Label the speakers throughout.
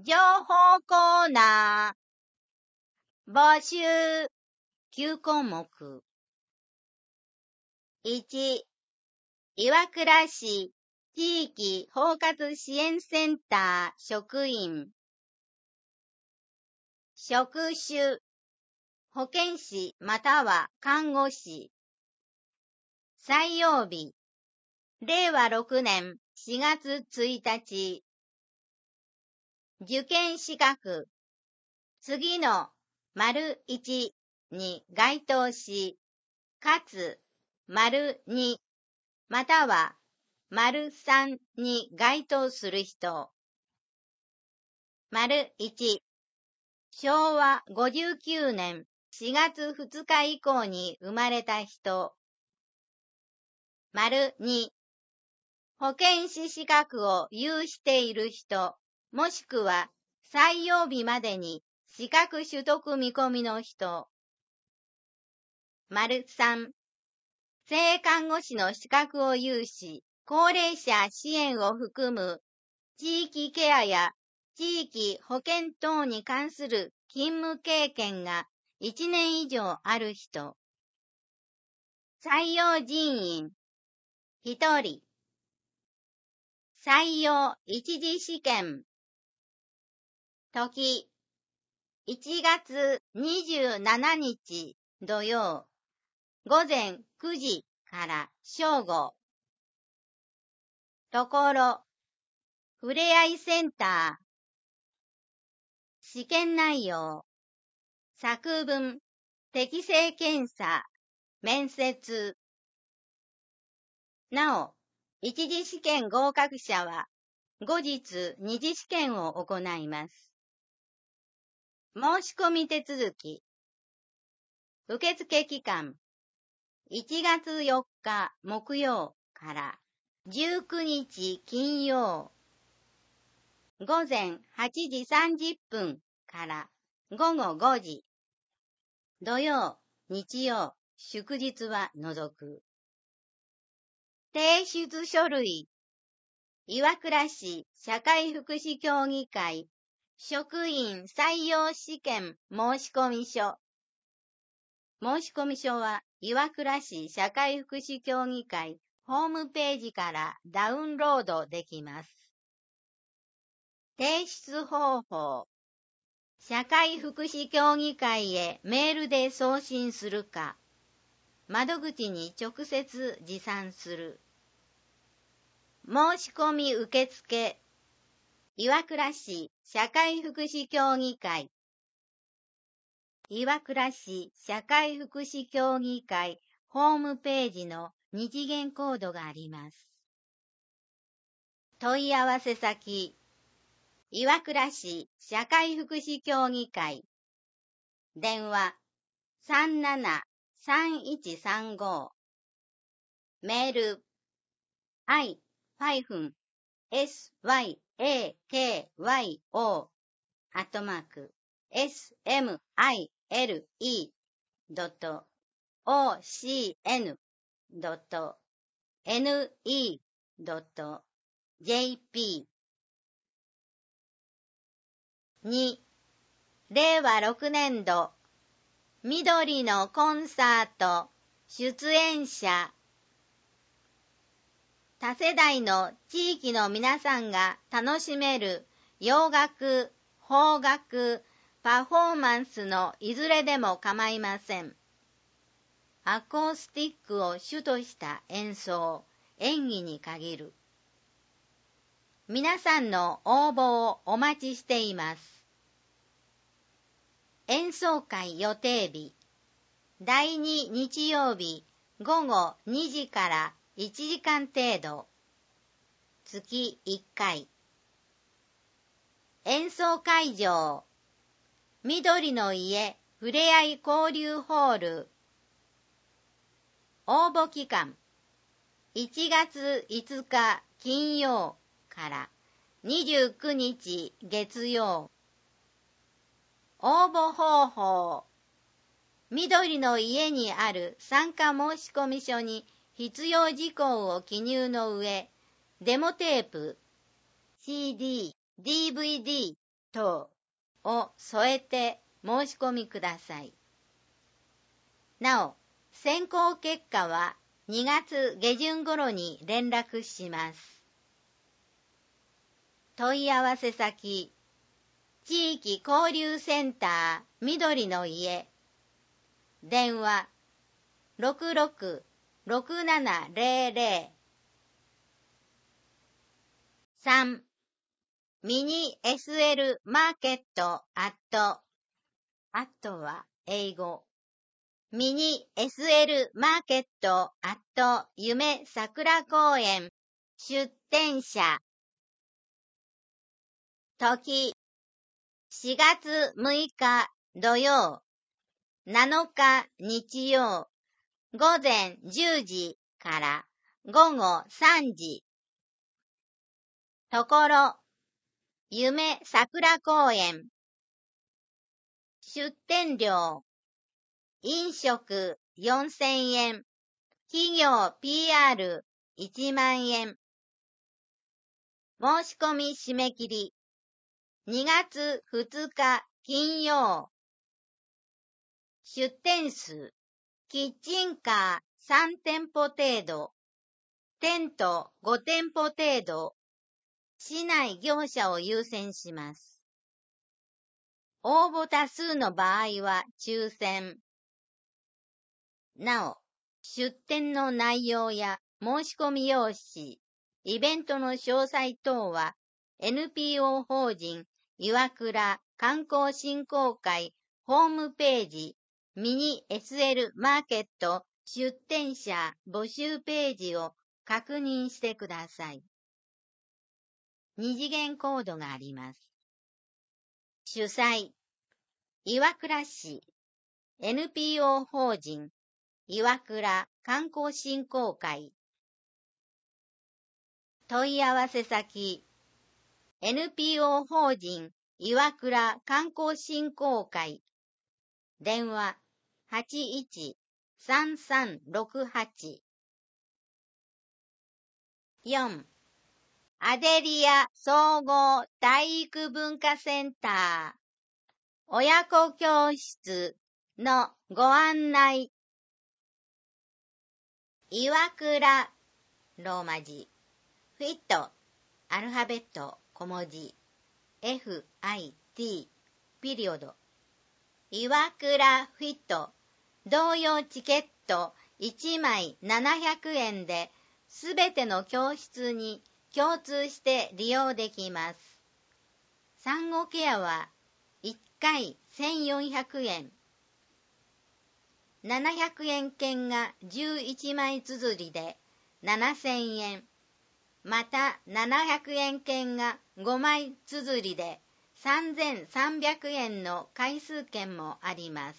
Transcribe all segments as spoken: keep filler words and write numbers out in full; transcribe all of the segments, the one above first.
Speaker 1: 情報コーナー募集きゅう項目。いち、岩倉市地域包括支援センター職員。職種、保健師または看護師。採用日、れいわろくねんしがつついたち。受験資格、次の丸いちに該当し、かつ丸にまたは丸さんに該当する人。丸いち、しょうわごじゅうきゅうねんしがつふつか以降に生まれた人。丸に、保健師資格を有している人、もしくは採用日までに資格取得見込みの人。丸さん、性看護師の資格を有し、高齢者支援を含む地域ケアや地域保健等に関する勤務経験がいちねん以上ある人。採用人員、ひとり。採用一次試験。時、いちがつにじゅうしちにち土曜、ごぜんくじから正午。ところ、ふれあいセンター。試験内容、作文、適性検査、面接。なお、一次試験合格者は、後日二次試験を行います。申し込み手続き。受付期間、いちがつよっか木曜からじゅうくにち金曜。午前はちじさんじゅっぷんからごごごじ。土曜、日曜、祝日は除く。提出書類。岩倉市社会福祉協議会職員採用試験申込書。申込書は岩倉市社会福祉協議会ホームページからダウンロードできます。提出方法。社会福祉協議会へメールで送信するか、窓口に直接持参する。申し込み受付。岩倉市社会福祉協議会。岩倉市社会福祉協議会ホームページの二次元コードがあります。問い合わせ先。岩倉市社会福祉協議会。電話さんななさんいちさんご。メール アイエスワイエーケーワイオー アットマーク エスエムアイエルイー ドット オーシーエヌ ドット エヌイー ドット ジェーピー。に、れいわろくねんど緑のコンサート出演者。多世代の地域の皆さんが楽しめる洋楽、邦楽、パフォーマンスのいずれでも構いません。アコースティックを主とした演奏、演技に限る。皆さんの応募をお待ちしています。演奏会予定日。だいに日曜日ごごにじからいちじかん程度。月いっかい。演奏会場。緑の家ふれあい交流ホール。応募期間。いちがついつか金曜からにじゅうくにち月曜。応募方法。緑の家にある参加申込書に必要事項を記入の上、デモテープ、シーディー、ディーブイディー、 等を添えて申し込みください。なお、選考結果はにがつげじゅん頃に連絡します。問い合わせ先、地域交流センター緑の家、電話 ろくろく ろくななぜろぜろ さん. ミニ エスエル マーケットアットアットは英語ミニ エスエル マーケットアット夢桜公園出店者時しがつむいか土曜なのか日曜午前じゅうじから午後さんじところ夢桜公園出店料飲食よんせんえん企業 ピーアールいちまんえん申し込み締め切りにがつふつか金曜出店数キッチンカーさんてんぽ程度テントごてんぽ程度市内業者を優先します。応募多数の場合は抽選。なお、出店の内容や申し込み用紙、イベントの詳細等は エヌピーオー 法人岩倉観光振興会ホームページミニ エスエル マーケット出店者募集ページを確認してください。二次元コードがあります。主催、岩倉市 エヌピーオー 法人岩倉観光振興会問い合わせ先 エヌピーオー 法人岩倉観光振興会電話 はちいちさんさんろくはち よん. アデリア総合体育文化センター親子教室のご案内岩倉ローマ字フィットアルファベット小文字 エフアイティー ピリオド岩倉フィット同様チケットいちまいななひゃくえんですべての教室に共通して利用できます。産後ケアはいっかいせんよんひゃくえんななひゃくえん券がじゅういちまい綴りでななせんえんまたななひゃくえん券がごまい綴りでさんぜんさんびゃくえんの回数券もあります。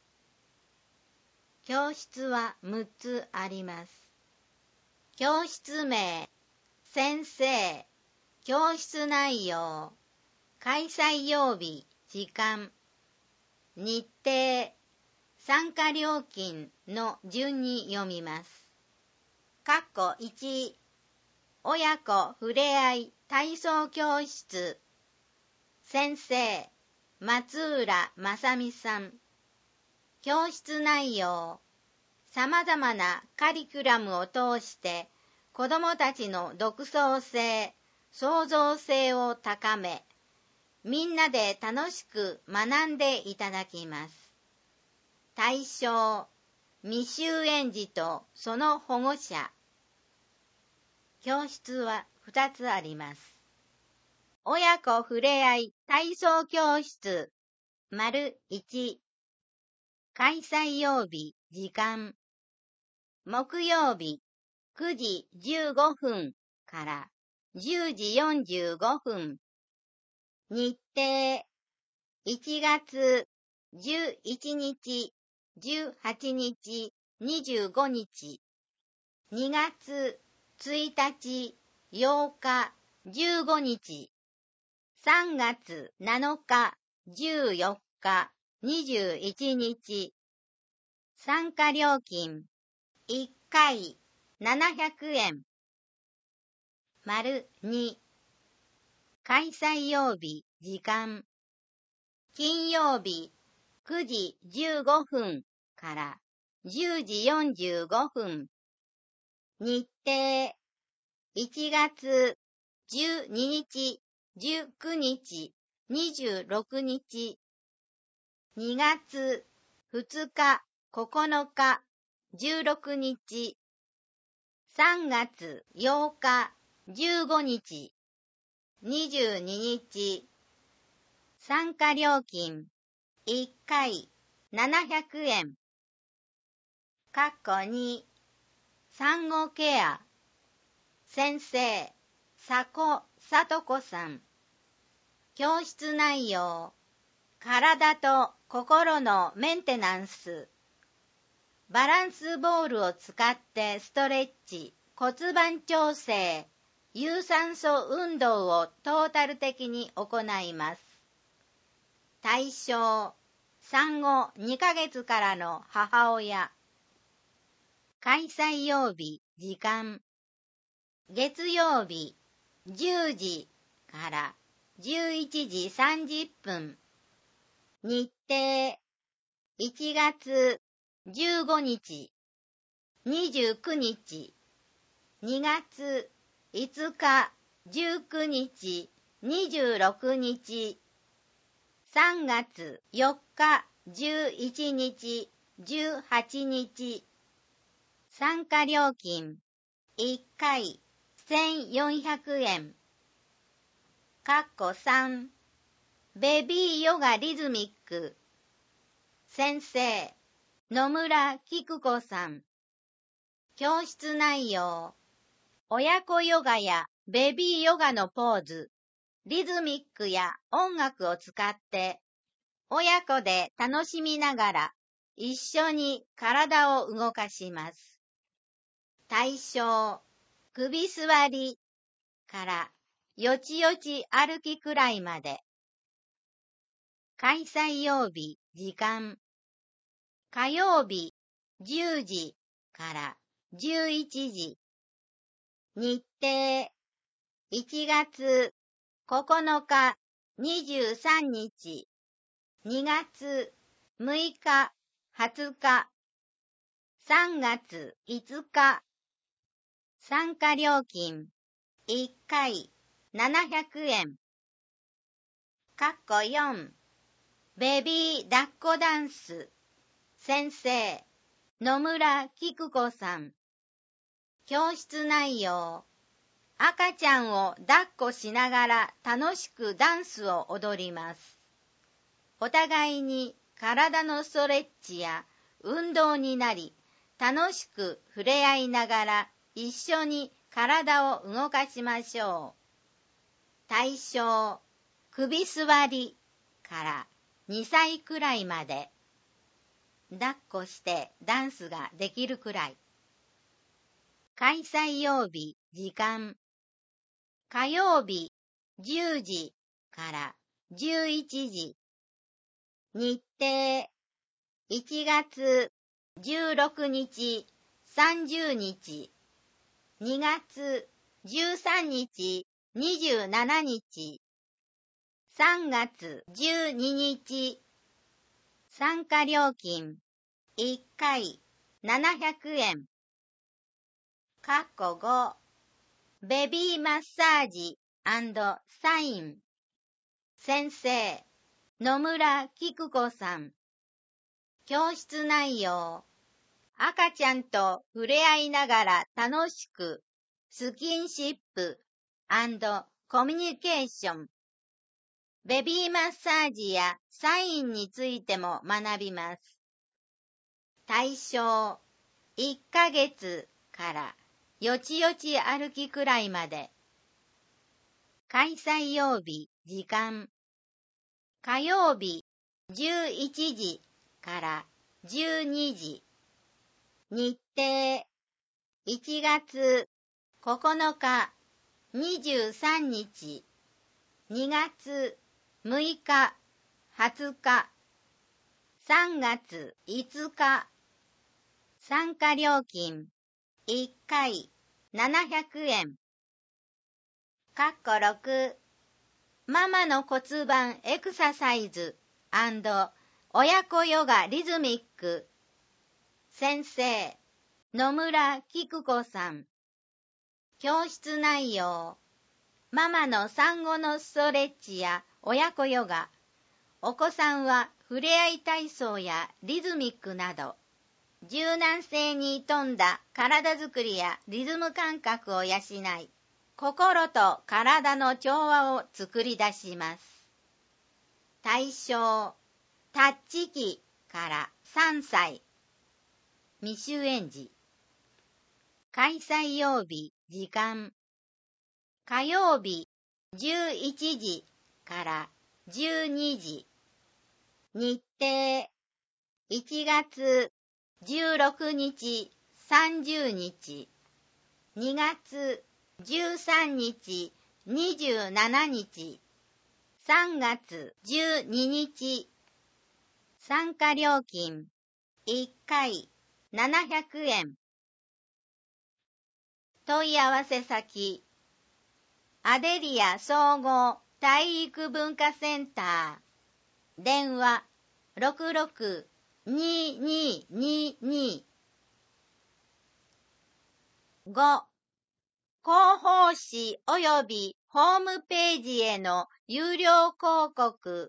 Speaker 1: 教室はむっつあります。教室名、先生、教室内容、開催曜日、時間、日程、参加料金の順に読みます。括弧いち、親子ふれあい体操教室、先生、松浦正美さん。教室内容、様々なカリキュラムを通して子どもたちの独創性、創造性を高め、みんなで楽しく学んでいただきます。対象、未就園児とその保護者。教室はふたつあります。親子ふれあい体操教室、丸いち。開催曜日、時間。木曜日、くじじゅうごふんからじゅうじよんじゅうごふん。日程、いちがつじゅういちにち、じゅうはちにち、にじゅうごにち。にがつついたち、ようか、じゅうごにち。さんがつなのか、じゅうよっか、にじゅういちにち。参加料金、いっかいななひゃくえん。丸に。開催曜日、 時間。金曜日くじじゅうごふんからじゅうじよんじゅうごふん。日程いちがつじゅうににち、じゅうくにち、にじゅうろくにち。にがつふつか、ここのか、じゅうろくにち。さんがつようか、じゅうごにち、にじゅうににち。参加料金いっかいななひゃくえん。かっこに産後ケア先生佐古聡子さん。教室内容体と心のメンテナンス。バランスボールを使ってストレッチ、骨盤調整、有酸素運動をトータル的に行います。対象産後にかげつからの母親。開催曜日時間月曜日じゅうじからじゅういちじさんじゅっぷん。日程いちがつじゅうごにち、にじゅうくにち、にがついつか、じゅうくにち、にじゅうろくにち、さんがつよっか、じゅういちにち、じゅうはちにち。参加料金いっかいせんよんひゃくえん。かっこさんベビーヨガリズミック先生野村菊子さん。教室内容親子ヨガやベビーヨガのポーズ、リズミックや音楽を使って親子で楽しみながら一緒に体を動かします。対象首座りからよちよち歩きくらいまで。開催曜日時間火曜日じゅうじからじゅういちじ。日程いちがつここのかにじゅうさんにち、にがつむいかはつか、さんがついつか。参加料金いっかいななひゃくえん。かっこよんベビー抱っこダンス先生野村菊子さん。教室内容赤ちゃんを抱っこしながら楽しくダンスを踊ります。お互いに体のストレッチや運動になり、楽しく触れ合いながら一緒に体を動かしましょう。対象首座りからにさいくらいまで。抱っこしてダンスができるくらい。開催曜日時間火曜日じゅうじからじゅういちじ。日程いちがつじゅうろくにち、さんじゅうにち、にがつじゅうさんにち、にじゅうしちにち、さんがつじゅうににち。参加料金いっかいななひゃくえん。かっこごベビーマッサージ&サイン先生野村菊子さん。教室内容赤ちゃんと触れ合いながら楽しくスキンシップ&コミュニケーション。ベビーマッサージやサインについても学びます。対象いっかげつからよちよち歩きくらいまで。開催曜日時間火曜日じゅういちじからじゅうにじ。日程いちがつここのかにじゅうさんにち、にがつむいかはつか、さんがついつか。参加料金いっかいななひゃくえん。かっころくママの骨盤エクササイズ&親子ヨガリズミック。先生、野村菊子さん。教室内容。ママの産後のストレッチや親子ヨガ。お子さんはふれあい体操やリズミックなど、柔軟性に富んだ体づくりやリズム感覚を養い、心と体の調和を作り出します。対象、タッチ期からさんさい。未就園児。開催曜日、時間。火曜日、じゅういちじからじゅうにじ。日程、いちがつじゅうろくにち、さんじゅうにち。にがつじゅうさんにち、にじゅうしちにち。さんがつじゅうににち。参加料金、いっかいななひゃくえん。問い合わせ先、アデリア総合体育文化センター。電話 ろくろく にーにーにーにー。ご、広報誌及びホームページへの有料広告。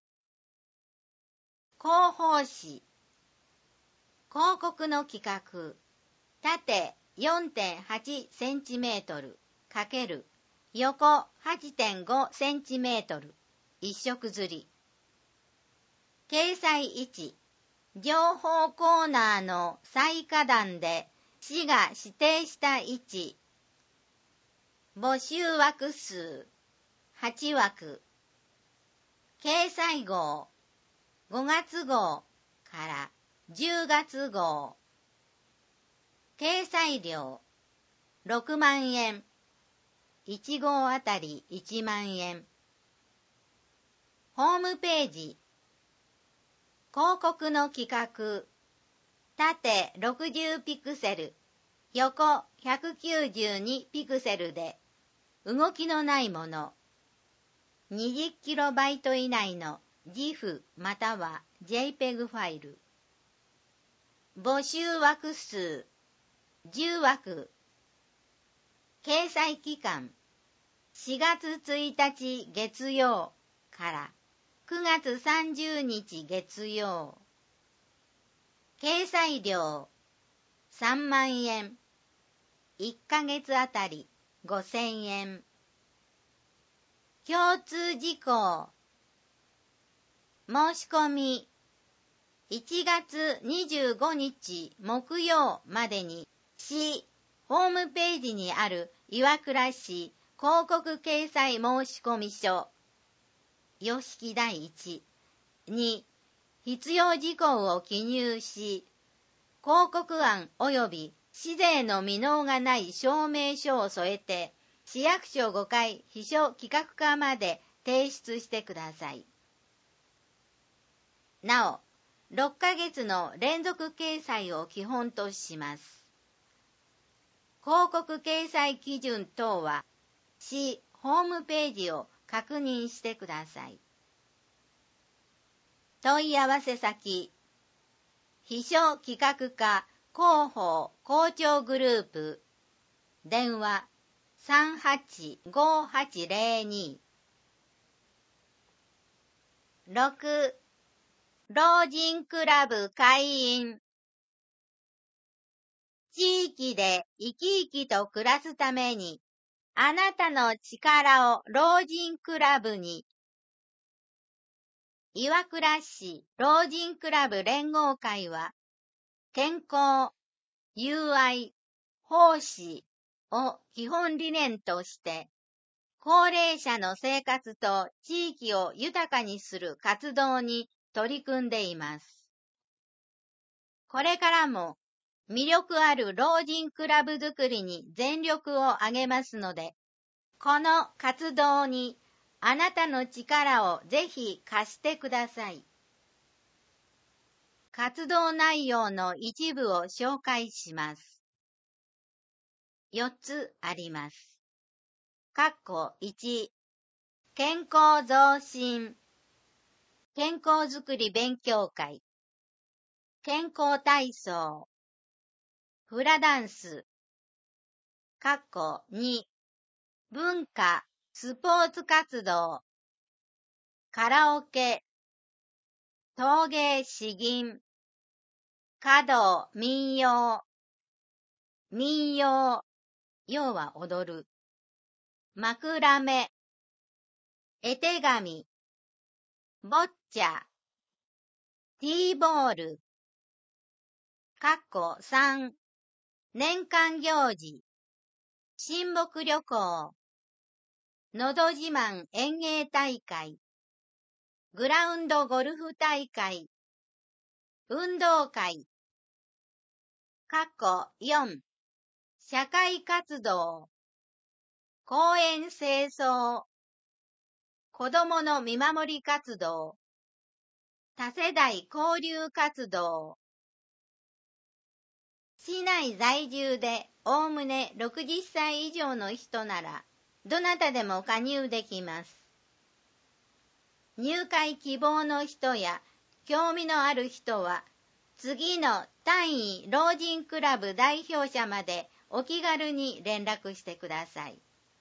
Speaker 1: 広報誌。広告の企画。縦 よんてんはちセンチメートル × 横 はちてんごセンチメートル。一色刷り。掲載いち。情報コーナーの最下段で市が指定した位置。募集枠数はちわく。掲載号ごがつ号からじゅうがつ号。掲載料ろくまんえん。いち号あたりいちまんえん。ホームページ。広告の企画。縦ろくじゅうピクセル、横ひゃくきゅうじゅうにピクセルで、動きのないもの。にじゅっキロバイト 以内の ジーフ または ジェイペグ ファイル。募集枠数じゅうわく。掲載期間しがつついたち月曜からくがつさんじゅうにち月曜。掲載料さんまんえん。いっかげつあたりごせんえん。共通事項。申し込みいちがつにじゅうごにち木曜までに市ホームページにある岩倉市広告掲載申込書様式だいいちに必要事項を記入し、広告案及び市税の未納がない証明書を添えて、市役所ごかい秘書企画課まで提出してください。なお、ろっかげつの連続掲載を基本とします。広告掲載基準等は、市ホームページを確認してください。問い合わせ先、秘書企画課広報校長グループ、電話さんはちごはちぜろに。ろく、老人クラブ会員。地域で生き生きと暮らすために、あなたの力を老人クラブに。岩倉市老人クラブ連合会は、健康、友愛、奉仕を基本理念として、高齢者の生活と地域を豊かにする活動に取り組んでいます。これからも魅力ある老人クラブづくりに全力を挙げますので、この活動にあなたの力をぜひ貸してください。活動内容の一部を紹介します。よっつあります。括弧いち、 健康増進。健康づくり勉強会。健康体操。フラダンス。かっこに。文化、スポーツ活動。カラオケ。陶芸詩吟。華道民謡。民謡。要は踊る。枕目。絵手紙。ボッチャ。ティーボール。かっこさん。年間行事。親睦旅行。のど自慢園芸大会。グラウンドゴルフ大会。運動会。かっこよん。社会活動。公園清掃。子どもの見守り活動。多世代交流活動。市内在住でおおむねろくじゅっさい以上の人なら、どなたでも加入できます。入会希望の人や興味のある人は、次の単位老人クラブ代表者までお気軽に連絡してください。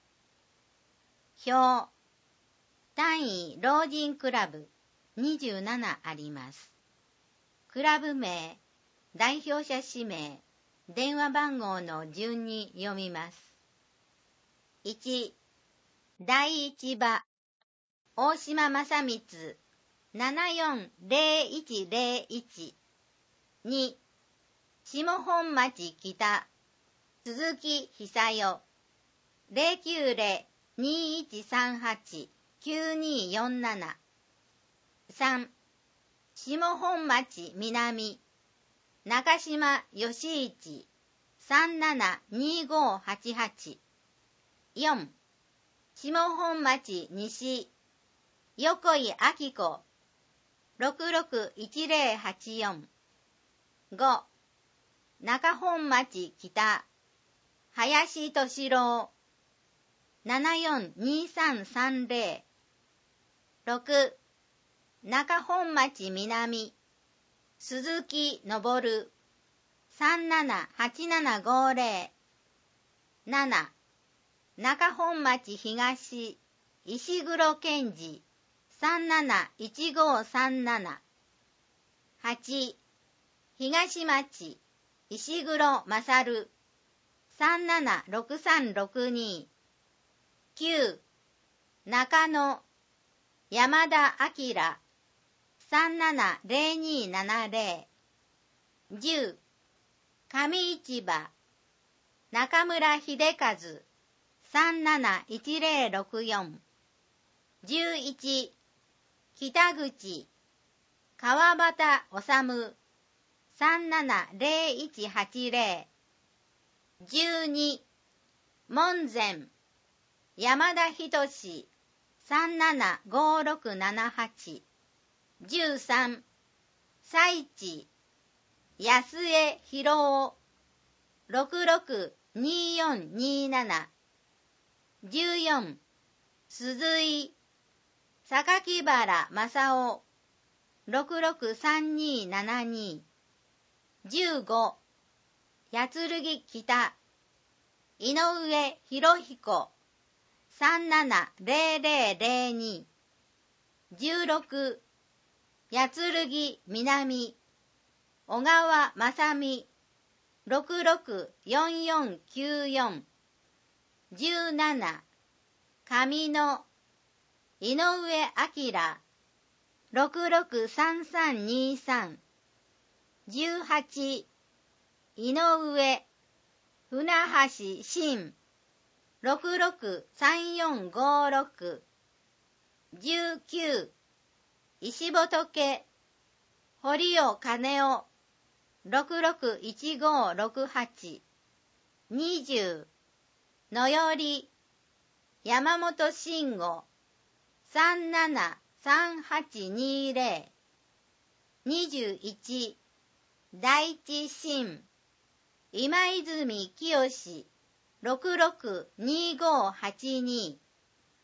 Speaker 1: 表、単位老人クラブにじゅうななあります。クラブ名、代表者氏名、電話番号の順に読みます。いち、第一場、大島正光、ななよんゼロいちゼロいち。に、下本町北、鈴木久代、ゼロきゅうゼロ にいちさんはち きゅうによんなな。さん、下本町南、中島義一、さんななにごはちはち。よん、下本町西、横井明子、ろくろくいちゼロはちよん。ご、中本町北、林敏郎、ななよんにさんさんゼロ。ろく、中本町南、鈴木昇、さんななはちななごゼロ。なな、中本町東、石黒健二、さんなないちごさんなな。はち、東町、石黒勝、さんななろくさんろくに。きゅう、中野、山田明、さんななゼロにななゼロ。じゅう、上市場、中村秀和、さんなないちゼロろくよん。じゅういち、北口、川端治、さんななゼロいちはちゼロ。じゅうに、門前、山田仁、さんななごろくななはち。じゅうさん、西地、安江博夫、ろくろくによんになな。じゅうよん、鈴井、榊原正夫、ろくろくさんにななに。じゅうご、八剣北、井上博彦、さんななゼロゼロゼロに。じゅうろく、八剣南、小川正美、ろくろくよんよんきゅうよん。じゅうなな、上野、井上明、ろくろくさんさんにさん。じゅうはち、井上、船橋新、ろくろくさんよんごろく。じゅうきゅう、石仏、堀尾金夫、ろくろくいちごろくはち。にじゅう、野より、山本慎吾、さんななさんはちにゼロ。にじゅういち、第一新、今泉清、ろくろくにごはちに。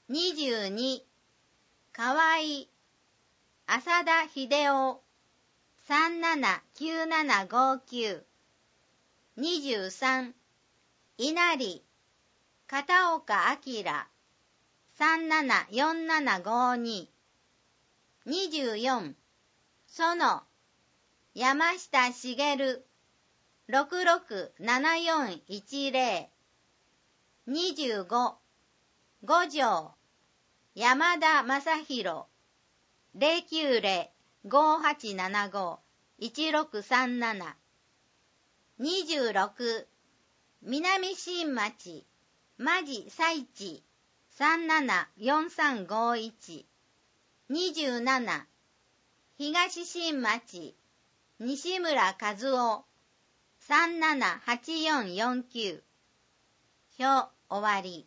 Speaker 1: にじゅうに、河合、浅田秀夫、さんななきゅうななごきゅう、にじゅうさん、稲荷、片岡明、さんななよんななごに、にじゅうよん、園、山下茂、ろくろくななよんいちぜろ、にじゅうご、五条、山田正宏、ゼロきゅうゼロ ごはちななご いちろくさんなな、にじゅうろく、南新町、馬地佐一、さんななよんさんごいち、にじゅうなな、東新町、西村和夫、さんななはちよんよんきゅう、表終わり。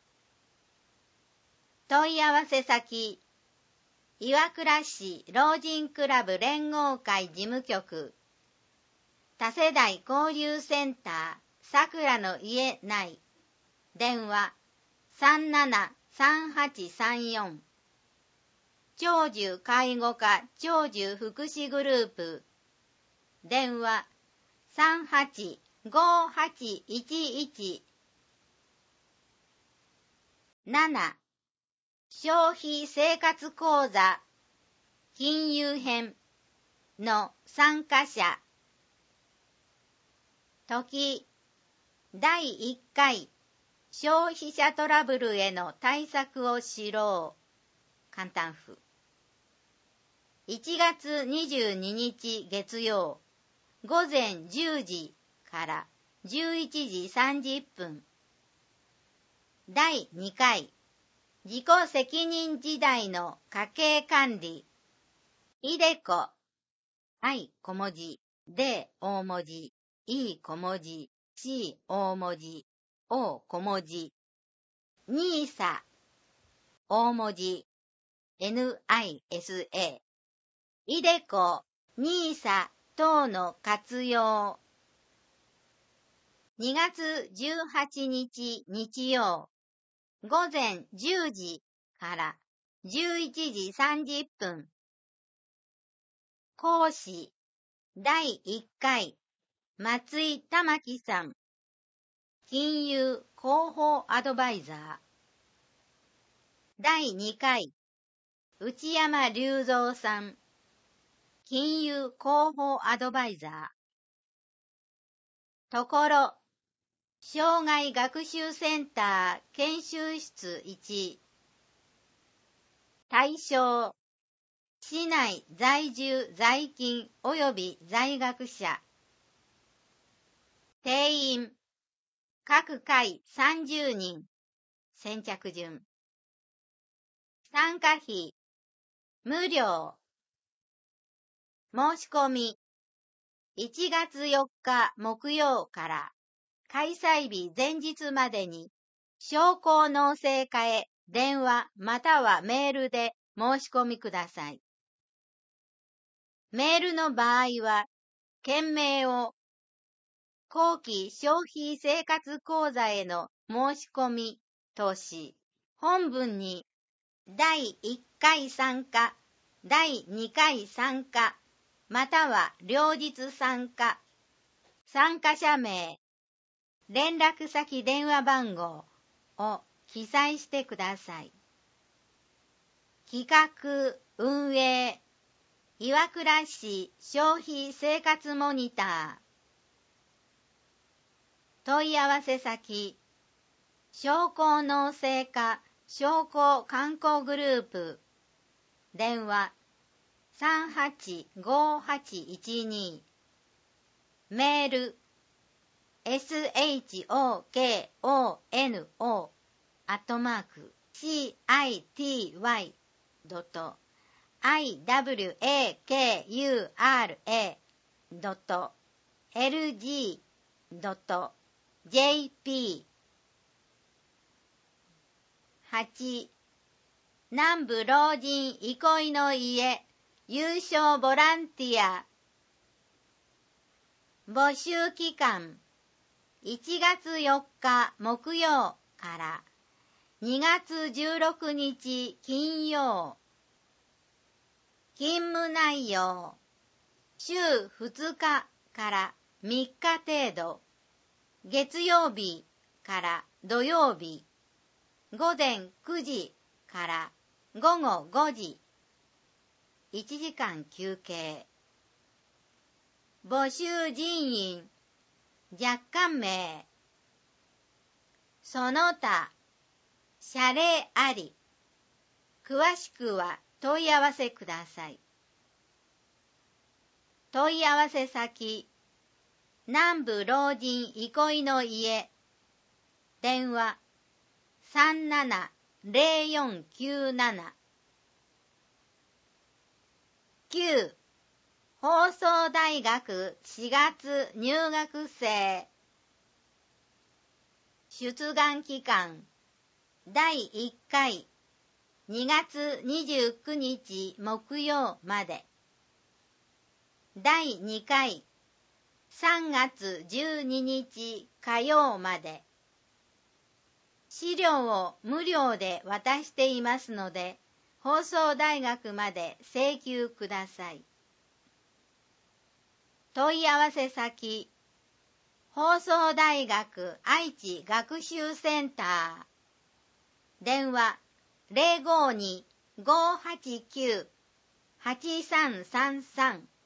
Speaker 1: 問い合わせ先、岩倉市老人クラブ連合会事務局、多世代交流センター、さくらの家内、電話さんななさんはちさんよん、長寿介護課長寿福祉グループ、電話さんはちごはちいちいち、なな、消費生活講座金融編の参加者、時、だいいっかい消費者トラブルへの対策を知ろう。簡単譜。いちがつにじゅうににち月曜、ごぜんじゅうじからじゅういちじさんじゅっぷん。だいにかい、自己責任時代の家計管理。いでこ、I 小文字、D 大文字、E 小文字、C 大文字、O 小文字。ニーサ、大文字、エヌアイエスエー。いでこ、ニーサ等の活用。にがつじゅうはちにち日曜、ごぜんじゅうじからじゅういちじさんじゅっぷん。講師、だいいっかい、松井玉樹さん。金融広報アドバイザー。だいにかい、内山隆三さん。金融広報アドバイザー。ところ、障害学習センター研修室いち。対象、市内在住在勤及び在学者。定員、各回さんじゅうにん。先着順。参加費、無料。申し込み、いちがつよっか木曜から開催日前日までに商工農政課へ電話またはメールで申し込みください。メールの場合は、件名を後期消費生活講座への申し込みとし、本文にだいいっかい参加、だいにかい参加、または両日参加、参加者名、連絡先電話番号を記載してください。企画、運営、岩倉市消費生活モニター。問い合わせ先、商工農政課商工観光グループ。電話さんはちごはちいちに。メール エスエイチオーケーオーエヌオー アットマーク シーアイティーワイ ドット アイダブリューエーケーユーアールエー ドット エルジー ドット ジェーピー。はち、南部老人憩いの家有償ボランティア。募集期間いちがつよっか木曜からにがつじゅうろくにち金曜。勤務内容。週ふつかからみっか程度。月曜日から土曜日。午前くじから午後ごじ。いちじかん休憩。募集人員。若干名。その他。謝礼あり。詳しくは問い合わせください。問い合わせ先。南部老人憩いの家。電話。さんななゼロよんきゅうなな。きゅう. 放送大学しがつ入学生。出願期間。だいいっかい。にがつにじゅうくにち木曜まで。だいにかい。さんがつじゅうににち火曜まで。資料を無料で渡していますので、放送大学まで請求ください。問い合わせ先。放送大学愛知学習センター。電話 ゼロごに ごはちきゅう はちさんさんさん